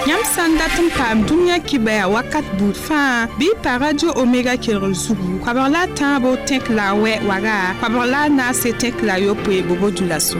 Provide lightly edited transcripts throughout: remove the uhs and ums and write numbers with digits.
Yam sandatum pam dunya kibaya wakat bout fa bi pa radio Omega Kerozugu kwabarla tambo tek la we waga kwabarla na se tek la yo pe bobo dulaso.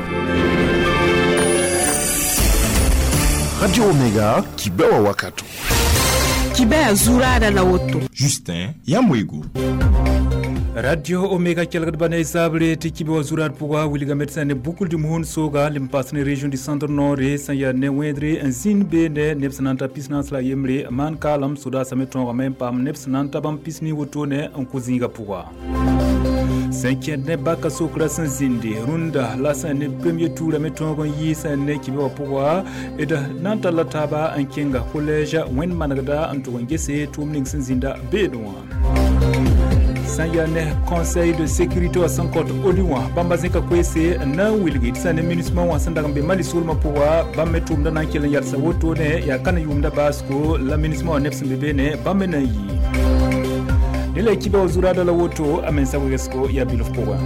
Radio Omega kibawa wakato kibaya zura da la woto Justin Yamwego. Radio Omega kelgad bane isable ti kibe wazurat pouwa wiliga medecin ne bukul di muhun soga limpasne région du centre nord et sanya ne wendri un zin bene nepsananta pisnas la yemre man kalam suda sameton même pam nepsananta bam pisni wotone en kuzinga pouwa cinquième ne baka sokra san zindi runda la san ne premier tour la meton gon yi san ne kibe wa pouwa et da nanta la taba en kenga collège wen managada en to ngese tumning san zinda bedwa Sanyane conseil de sécurité wa sankot oliwa bambazeka kwese na wilgit sane ministre wa sandagambe mali sulma pouwa bametum na nankelen yar sa woto ne ya kana yumda basko la ministre wa nepsin bebene bamena yi ile kiba uzurada la woto amensa wesko ya bill of power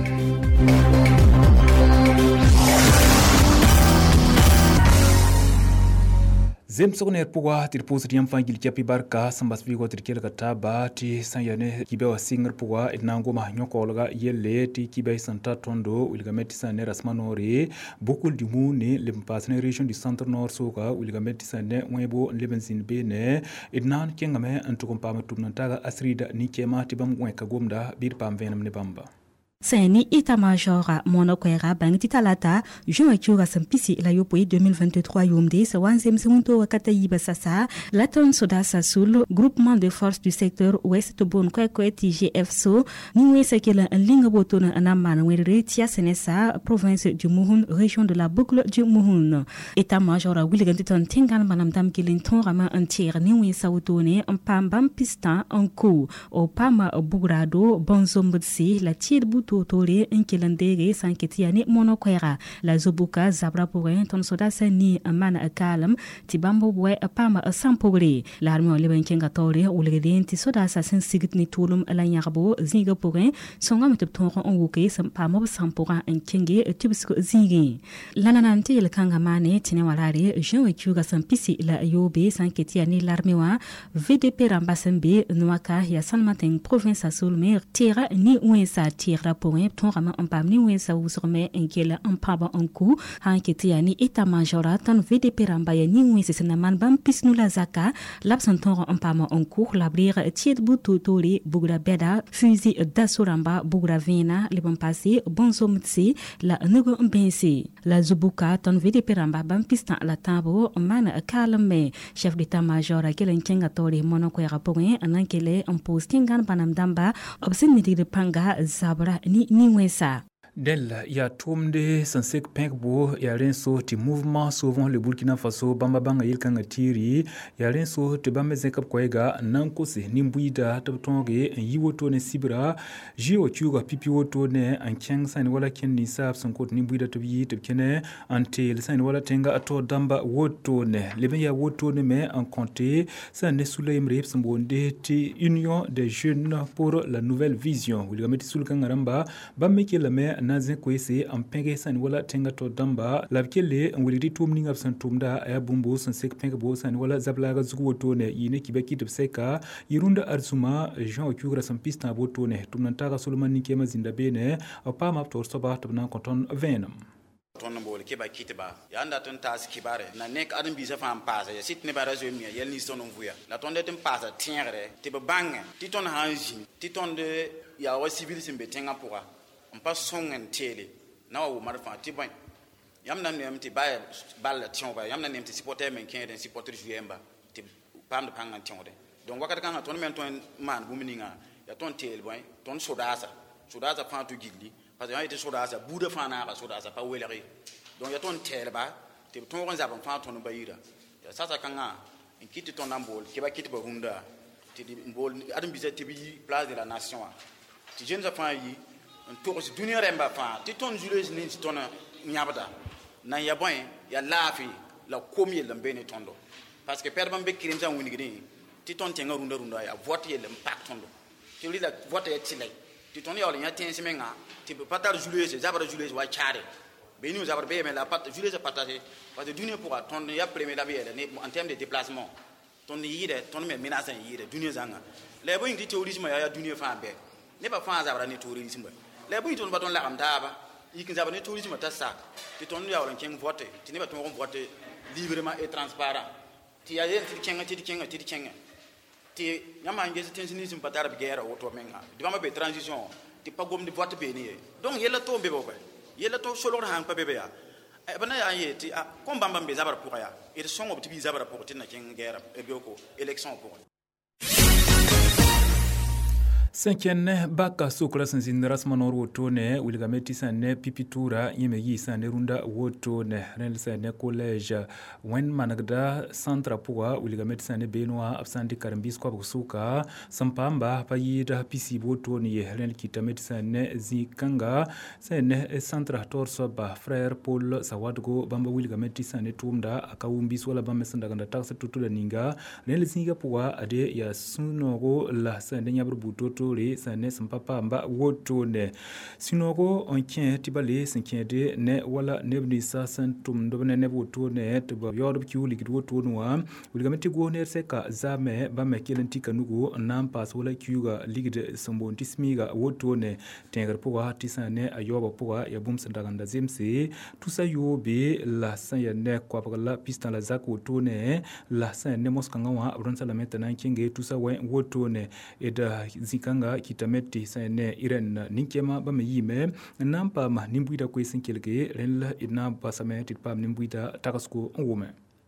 Zem sokoner pouwa tir posit yam fangil chapi barka sambas vigo tir kelga taba ti sanyane kibe wa singer pouwa itnango ma nyokolga yelle ti kibe santa tondo wilgameti sane rasmanori bokul di mune limpasne region du centre nord soka wilgameti sane webo lebenzin bene itnan kengame antukompa tumnantaga asrida ni kema tibam weka gomda bir pamvenam ne bamba Sani état-major monokwera bang titalata juin kiura sampisi la yopoi 2023 yomde sa wanzem semunto wakata yiba sasa laton soda sasul groupement de forces du secteur ouest bon kwekwe TGFSO niwe sekela linga botona anamana werere tia senesa province du Muhun région de la boucle du Muhun état-major williganton tingan manam dam kilinton rama entier niwe sautone en pambam pistan en coup au pama bugrado bonzombutsi la tirbu totore inkilandege sanketiani monokwera la zobuka zabra pourin ton soda sani amana kalam tibambo bwe apama sampogre l'armée leben kenga tore ulegedin ti soda sa sensigitni tulum la nyarbo zinga pourin songa metopton on wuke sampamo sampora enkenge tibsko zingi lanananti el kanga mane tine walare jewe kuga sampisi la yobe sanketiani l'armée wa VDP rambasembe nwaka ya salmaten province asulmer tira ni wensa tira point ton rama en pam ni wensa usrme enkela en paba en coup hanketiani état-major tan VDP ramba ya ni wensa senaman bam pisnu la zaka l'absenton en pam en cours l'abrir tiet butu tori bugra beda fusil dasuramba bugra vena le bam passé bonzomtsi la nego mbensi la zubuka tan VDP ramba bam pistan la tabo man kalme chef d'état-major kelen kenga tori monokwera point anankele en postingan banam damba obsin miti de panga zabra ni wensa Del ya tomde sansek penkbo ya renso ti mouvement sauvons le Burkina Faso bamba banga yilkanga tiri ya renso te bamba zekap kwega nanko se nimbuida tabtonge yiwoto ne sibra jiwo chuga pipi woto ne ankyang san wala ken ni sab sankot nimbuida tabi tabkene ante san wala tenga ato damba woto ne leben ya woto ne me en compter san ne sulaim rep sambonde ti union des jeunes pour la nouvelle vision wilgameti sulkanga ramba bamme ke la me nazen kwese ampenge san wala tenga to damba labkele ngwili tumning absan tumda ya bumbo san sek penge bo san wala zablaga zugo to ne yine kibeki tbseka yirunda arzuma jean okugra san pista bo to ne tumnanta ga solomon ni kema zinda bene apa map to soba tabna konton venam ton bol ke ba kitba yanda ton tas kibare na nek adam bisa fam pasa ya sit ne bara zo mi yel ni son vuya la ton de ton pasa tiengre te ba bang ti ton hanji ti ton de ya wa civil simbe tenga pourra on passe son en télé na wa marfa ti ban yam nan nem ti ba bal tion ba yam nan nem ti supporter men ken den supporter juemba ti pam de pangan tion de donc wakati kan ton men ton man bu mininga ya ton télé boy ton sodasa fa to gilli parce que ya ite sodasa buda fa na ka sodasa pa weleri donc ya ton télé ba ti ton ron zaban fa ton bayira ya sasa kanga en kiti ton ambol ke ba kiti ba hunda ti mbol adam bisa ti bi place de la nation ti jeune za fa yi to si dunia remba fa ti ton jules ni ton nyabada na ya boy ya lafi la komi le mbene tondo parce que perdre bambe kirim za woni gidi ti ton tenga runda ya vote le impact tondo ti li la vote ya tile ti ton ya le ya tensi menga ti patar jules zabara jules wa chare Ben nous avons payé mais la part Jules a partagé parce que d'une pour ton ya premier la bière en termes de déplacement ton yide ton mais menace yide d'une zanga les boy dit tourisme ya d'une fa be ne pas fa za ni tourisme les boy ton ba ton la am daba yikin za ba ni tourisme ta sa ti ton ya wala ken voter ti ne ba ton voter librement et transparent ti ya yen ti kenga ti nyama ngezi tensinisme patara bière auto menga di ba be transition ti pas gom di vote be ni donc yela to be bobe yela to solo han pa bebe ya bana ya yeti a kom bamba be zabara pour ya et son obti bi zabara pour tinna ken guerre e bioko élection pour Cinquième baka sokla sanzindra smanor wotone wilgameti sane pipitura yemegi sane runda wotone rel sane college wen managda centra puwa wilgameti sane benwa absandi karambis kwa busuka sampamba payida pisi wotone ye rel kitameti sane zikanga sane centra torso ba frère Paul Sawadgo bamba wilgameti sane tumda akawumbis wala bamba sandaganda taxa tutula ninga rel zinga puwa ade ya sunogo la sane nyabrubuto le sane sampapa mba wotone sinoko onkin tibale sinkede ne wala nebni sa santum dobne ne wotone to yob kiuli gid wotone wa wilgameti go ne seka zame ba mekelenti kanugo nam pas wala kiuga ligde sambonti smiga wotone tengar powa tisane ayoba powa ya bum sandaganda zemse tusa yobe la sanya ne kwa la pista la zak wotone la sane moskanga wa bronsa la metana kinge tusa wotone eda zikanga kitameti sane iren ninkema ba yime nampa ma nimbuida ko sinkelge ren ina basame tipam nimbuida takasko ngome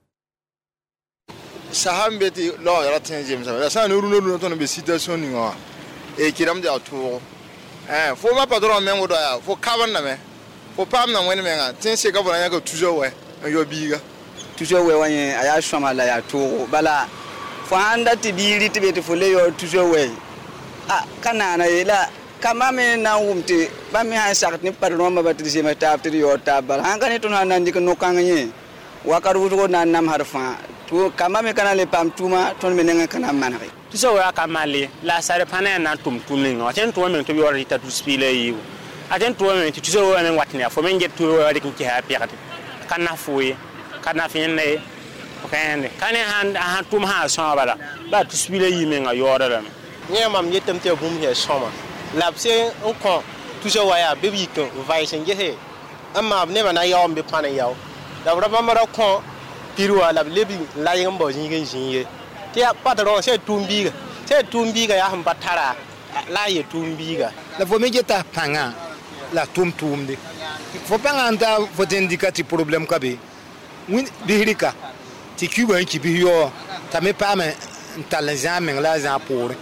sahambeti lo ya tenjem sa sa no runo to no be situation ni wa e kiram ja to fo ma padron men wodo ya fo kaban na me fo pam na woni menga tin se ka bona ya ko toujours we yo biga toujours we wanye aya shoma la ya to bala fo anda tibiri tibeti fo le yo toujours we kana ila kama me na umti ba mi ha sak ni parno ma batri ma ta apti yo ta bal han kan tun hanan dik no kanganye wakaru go nan nam harfa to kama me kana le pam tuma ton me nenga kana manari to so wa kamale la sare pana na tum tuninga aten to me to yo rita to spile yi aten to me to so wa men watni fo men get to wa dik ki ha piati kana fuye kana finne okande kana han tum ha so bala ba to spile yi men ga yo da nie mam yetem te bum he soma lapse on kon toujours waya bebi ko vai senge he amma ne bana yaw mbe pana yaw da bra mara kon pirwa la lebi la yeng bo jinge jinye te patron se tumbiga ya hamba tara la ye tumbiga la fomegeta panga la tumtumde fo panga anda fo tendikati problem kabe win bihirika ti kuba ki biyo tame pame talanzamen la za pour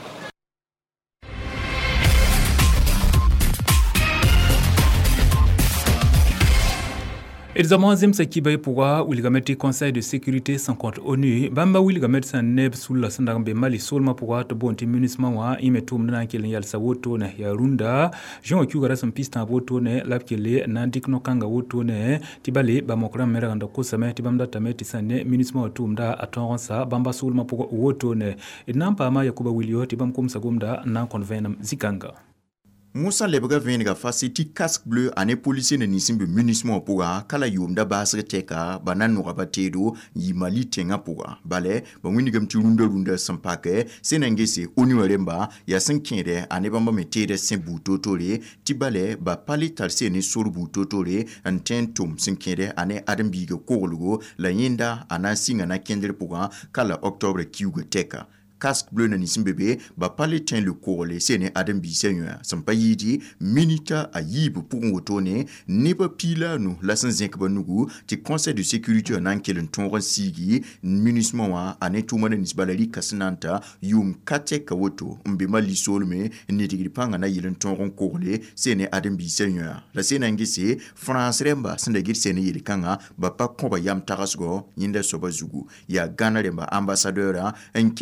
Examen Sakiba pourra Wilgameti Conseil de sécurité sans compte ONU bamba Wilgamet saneb sulla sandarbe mali solma pourra to bonti munissement wa imetum na kelen yal sawoto na ya runda Jean Okugara son pista woto ne lapkele nandik no kanga woto ne tibale ba mokra mera ndo kosame tibamda tameti sanne munissement otumda atonsa bamba solma pourra woto ne enampa ma yakuba wilio tibam kom sagomda na convenam zikanga Moussa Lebga Venga faceti casque bleu ane policier ne nisimbe munissement pour kala yomda basre teka banan no rabatedo yimali tenga pour bale ba winigam ti runda sampake senangese oniweremba ya sankere ane bamba metede sembuto tole tibale ba pali talse ne sorbu totole antentum sankere ane adambiga kolugo la yenda ana singa na kendere pour kala octobre kiugo teka casque bleu na nisimbe ba pale ten le courle sene adam bi seigneur sampa yidi minita ayib pour ngotone ne pa pila no la sanzek banugu ti conseil de sécurité nan kelen tonron sigi munissement wa anetu mana nisbalali kasnanta yum kate kawoto mbema lisolme ne tigipanga na yelen tonron courle sene adam bi seigneur la sene ngese france remba sandagir sene yelkanga ba pa komba yam tarasgo yinda sobazugu ya gana remba ambassadeur en kelen tonron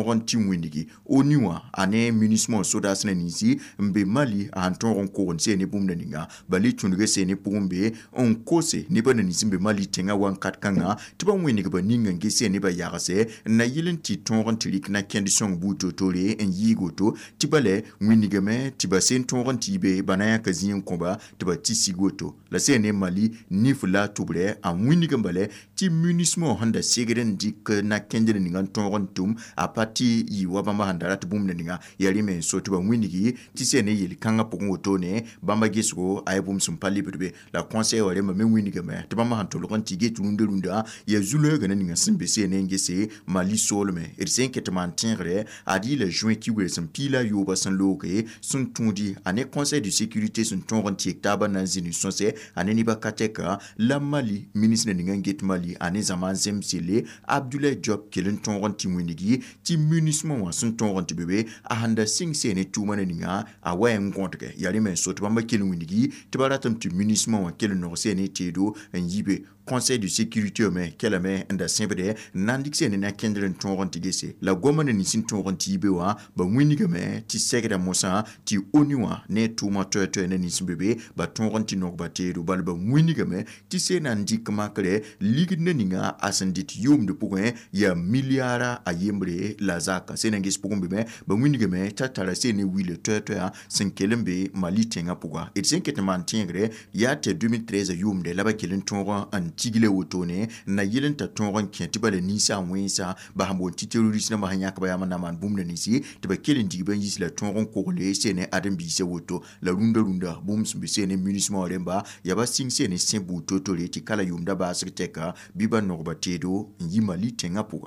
tonron ti windigi oniwa ane munissement sodas na nisi mbe mali an tonron ko se ne bumna ninga bali tunge se ne pumbe on kose ne bana nisi mbe mali tenga wan kat kanga tiba windigi ba ninga ngese ne ba yagase na yilin ti tonron tilik na kendi song buto tole en yigoto tibale windigi me tiba sen tonron tibe bana ya kazin komba tiba ti sigoto la se ne mali nifula tubre an windigi mbale ti munissement handa segren dik na kendi ninga tonron tum a parti yi wabamba handara tubum ninga yali men so tuba windigi ti se ne yeli kanga pokon otone bamba gesko ayebum sumpali bebe la conseil wale ma men windigi me tuba ma hantolo kan tige tulunde lunda ya zulu ga ninga simbe se ne ngese mali solme et sen ketman tingre adi le juin ki wele sam pila yo ba san loke sun tundi ane conseil de sécurité sun tonron ti taba na zini sonse ane ni ba kateka la mali ministre ninga get mali ane zaman zemsele Abdoulaye Diop kelen tonron ti windigi ti munissement wa sun tonron ti bebe a handa sing se ne tuma ne ninga a waye ngontre yali men so to bamba kelen windigi ti baratam ti munissement wa kelen no se ne tedo en yibe conseil de sécurité mais quelle mais nda simple nandik se ne na kendren tonron ti gese la goma ne ni sin tonron ti be wa ba windigi me ti sekra mosa ti oniwa ne tuma to ne ni sin bebe ba tonron ti nok ba tedo ba windigi me ti se nandik makre ligid ne ninga asandit yum de pouin ya milliara a yembre la zaka se nangis pugumbe me ba windige me tatala se ne wile toto ya senkelembe mali tenga puga et senketman tingre ya te 2013 yumde laba kelen tonron antigile wotone na yelen ta tonron kenti bale nisa wensa ba hambo ti terroriste na mahanya ka ba yamana man bumna nisi te ba kelen digiben yisi la tonron korle se ne adam bi se woto la runda bum sumbe se ne munissement remba ya ba sing se ne sembu toto le ti kala yumda ba sekreteka biba norba tedo yimali tenga puga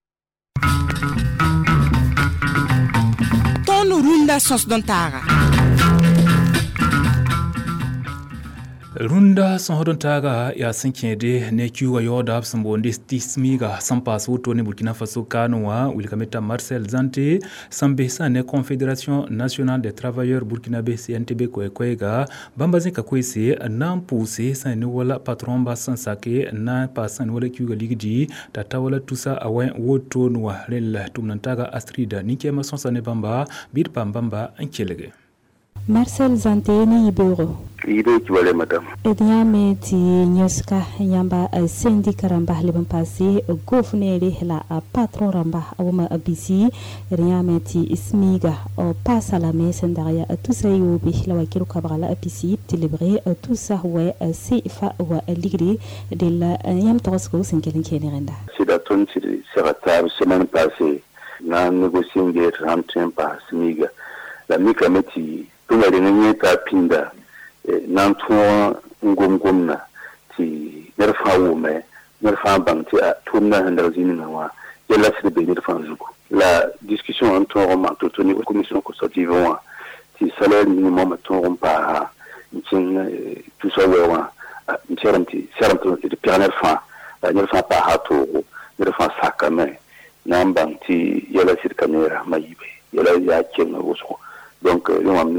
Ton runda sos dontara Runda son hodon taga ya sinkede ne kiwa yoda sambonde stismiga sampas wuto ne Burkina Faso kanwa wilikameta Marcel Zante sambesa ne Confédération nationale des travailleurs burkinabé CNTB kwega bambaze kakwese nan pousse sa ne wala patron ba sansake na pasan wala kiwa ligidi tatawala tusa awen wuto nwa lela tumnantaga Astrida nikema sonsa ne bamba bir pambamba ankelege Marcel Zante ni ibero. Ibe kiwale madam. Ediame ti nyoska yamba syndicat ramba le passé gouverneur la patron ramba awma abisi ediame ti ismiga o passa la messe ndaria tout ça yobi la wakiru kabala abisi délibéré tout ça ouais sifa wa ligri de la yam tosko sinkelen kenerenda. C'est la tonne c'est retard semaine passée na négocié une rentrée par smiga la mikameti tuna renenye ta pinda nan tuwa ngomna ti nerfa wume nerfa banti a tuna handrazini nawa yalla sirbe nerfa zuko la discussion entre Roma totoni commission consultative wa ti salaire minimum to rompa ntin tout ça wa ntiranti de pionnier fa nerfa pa hato nerfa sakame nambanti yalla sirkamera mayibe yalla ya kenna woso donc on a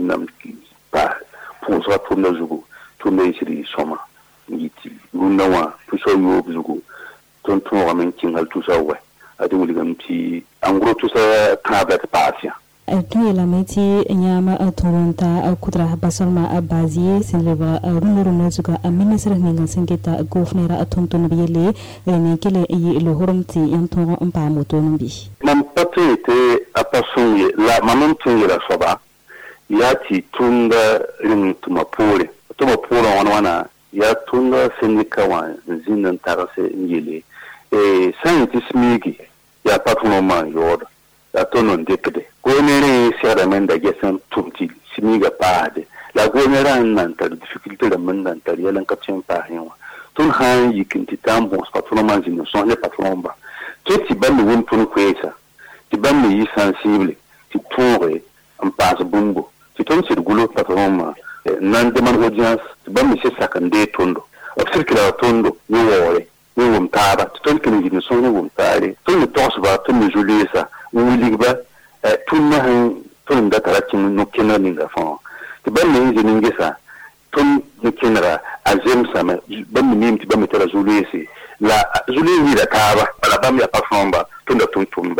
pas pour ça pour nos jours tout les ici soma ngiti lunawa tout ça yo buzugo tonton ramen kingal tout ça ouais adi wuli gamti en gros tout ça table patient tu la meti nyama toronta kudra basolma abazie seleba runuru zuga ministre ninga sengeta gouverneur tonton biele ne kele yi le horomti yanton mpa moto numbi mon papa était à passer la maman la soba yati tunda tumapole wana ya tunda sindika wa zinan tarase ngile scientist migi ya patronoma yoda ya tono ndekede gonere sera menda gesan tumti simiga paade la gonera nanta difficulté la menda ntari yalan kapchen pa hewa tun han yikinti tambo patronoma zinu son le patronoma toti bammi won tun kwesa ti bammi yi sensible ti tore en passe bumbo ti ton sur gulo patronoma nan demande audience ti bammi se sakande tondo observe que la tondo ni wore ni wumtara ti ton kini zinu son ni wumtare ton tosba ton julisa wuligba tunna tun da tarakin no kenan da fa to ban ne yin ngesa tun no kenara azem sama ban ne ti ban tara zulesi la zulesi da taba ala ban ya pa famba tun da tun tumba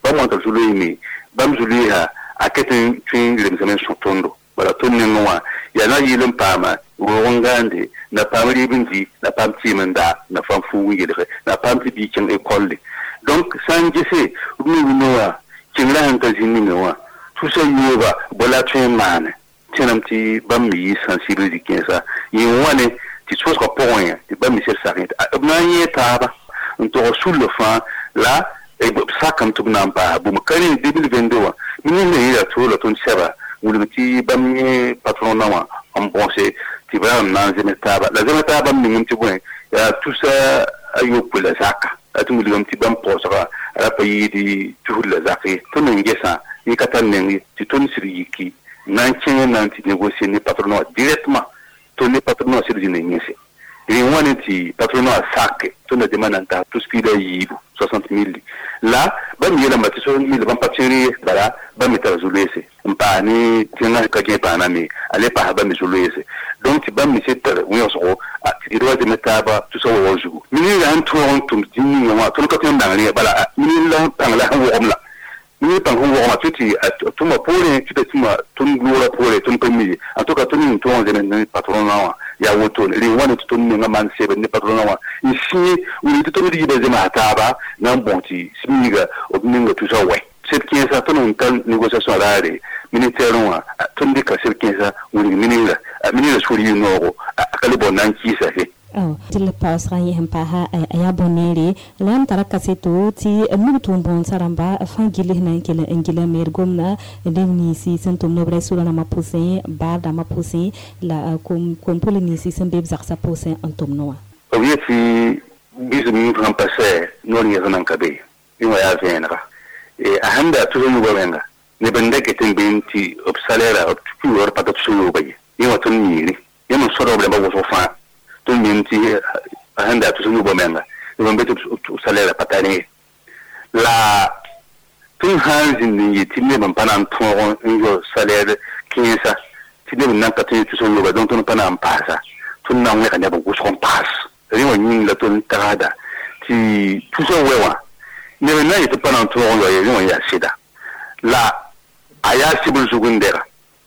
ba mo ta zulu mi bam zulu ha aketin twin lemsamen sotondo bala tonne noa ya na yilin pama wongande na pamri bindi na pamti manda na famfu wigede na pamti bi chen école donc sanje se mi noa chingla hanta jinni noa tout ça yoba bola twin mane tenamti bam mi sensibilité kensa ywane ti chose ko point ti bam mi ser sarint na yeta on te reçoit le fin là et ça comme tout n'amba bu makani 2022 minne ila to la ton seba wuli ti bamni patron nawa on pensait ti va na zemetaba la zemetaba mi ti bon ya tout ça ayo pour la zaka atu wuli ti bam posera ala payi di tout la zaka to ngesa ni katan ti ton siriki nan chen nan ti négocier ni patron directement to ni patron sur di ngese et on est patron à sac to na demande ta tout ce qui est yibu 60,000 là bam yela mati 60,000 bam patiri bala bam metazulese mpani tinga kaje pana mi ale pa bam zulese donc bam mi set oui on sero a ti doit de metaba tout ça au jour mini la anto on tum dini ma to ko tin dangali bala mini la tangla ho omla mini tang ho ma tuti tuma pole tuti tuma tun glola pole tun pemi en tout cas tun to on de patron na ya woto li wani to nga man sebe ne patron na ici on est tout di de mataba nan bonti simiga obninga tout ça ouais cette 15 ans ton une négociation là militaire on ton de ka cette 15 ans on minira sur le nord akale bonan qui ça fait til paus ranye hampa ha aya bonere lam taraka seto ti mutum bon saramba fangile na kele engile mergomna demni si sentum nobre sura na mapuse barda mapuse la comme polini si sembe zaksa pose antom noa oui si bisu mi passé non ya nan kabe ina ya venra e ahanda tuzo yugo venga ne bende ke tembenti obsalera obtuor patat sulu baye ina ton ni yana sorobre ba wo fa tout le monde ahanda tout le monde le mbete salaire patane la tout hanzi ni tine ban pana ton ngo salaire 15 tine ban patane tout le monde donc on pana pasa tout na ngwe kanya ba ko pass riwa ni la ton tarada ti tout ça wewa ne na yete pana ton ngo ya ya sida la aya sibul sugundera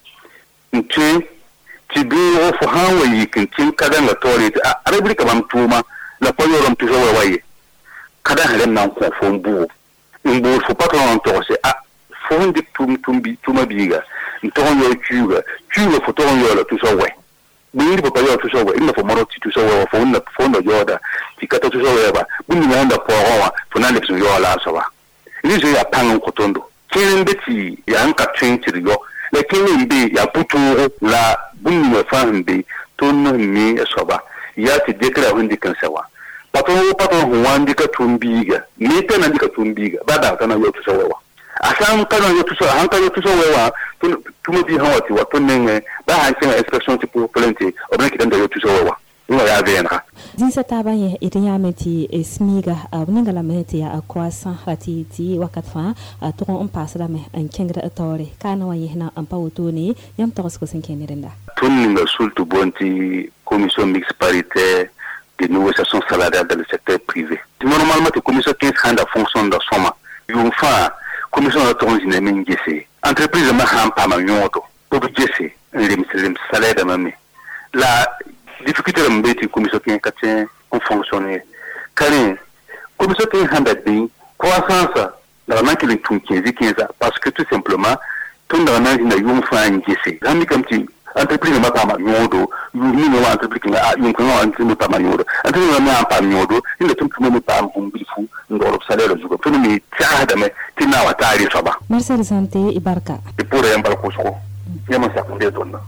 nti ti biro fo hanwa yikin tin kada na tori a republika bam tuma la ko yorom tu so waye kada halen nan ko fo mbu mbu fo patron to se a fo ndi tuma biga to yo kuga fo to yo la tu so waye bindi po yo tu so waye ina fo moro ti tu so waye fo na yoda ti kata tu so waye ba bundi na nda po wa fo na le so yo la so ba ni je ya pangon ko tondo kin beti ya anka 20 yo le kin mbi ya puturu la bunni me fambe tonno ni soba ya ti dekra hundi kan sawa patron huandi ka tumbiga ni tena ndika tumbiga bada kana yo tu sawa asan kana yo tu sawa hanka yo tu sawa tumo di hawati wa tonne ba hanka expression ti pour plante obna ki danda yo tu sawa ina ya venra disa tabaye iriameti smiga abninga la meti ya croissant hati ti wakatfa to on passe la me en kengra atore kana wa yehna ampa wotoni yam to ko senkene renda tunninga sultu bonti commission mixte paritaire de négociation salariale dans le secteur privé normalement la commission 15 handa fonction de soma yumfa commission de transition mengese entreprise ma hampa ma nyoto pour gese lim salaire de mami la difficulté de mbeti commission qui est en fonctionner car commission qui est bien croissance la manque de tout 15 parce que tout simplement tout dans la na yum fa ngese ami comme ti entreprise ma pa ma nyodo ni no entreprise nga yum ko entreprise pa ma nyodo entreprise ma pa nyodo ile tout le monde pa mbumbifu ndoro salaire jugo tout mi tiada me tina watari soba Marcel Santé Ibarka et pour un balko ko yama sa ko de donna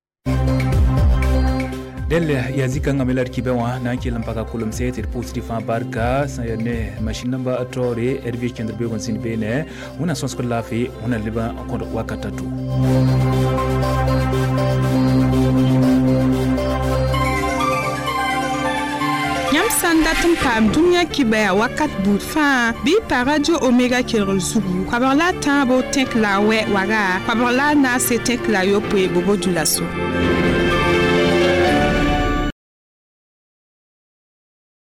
delle yazika ngamelar kibewa na kila mpaka kulum sete positive barka sayane machine number atore RV Chandra Begon sin bene una sonsko lafi una liba kondo wakatatu Yam sanda pam dunya kibaya wakat bout fa bi pa radio Omega Kero Zugu kwabarla tambo tek la we waga kwabarla na se tek la yo pe bobo dulaso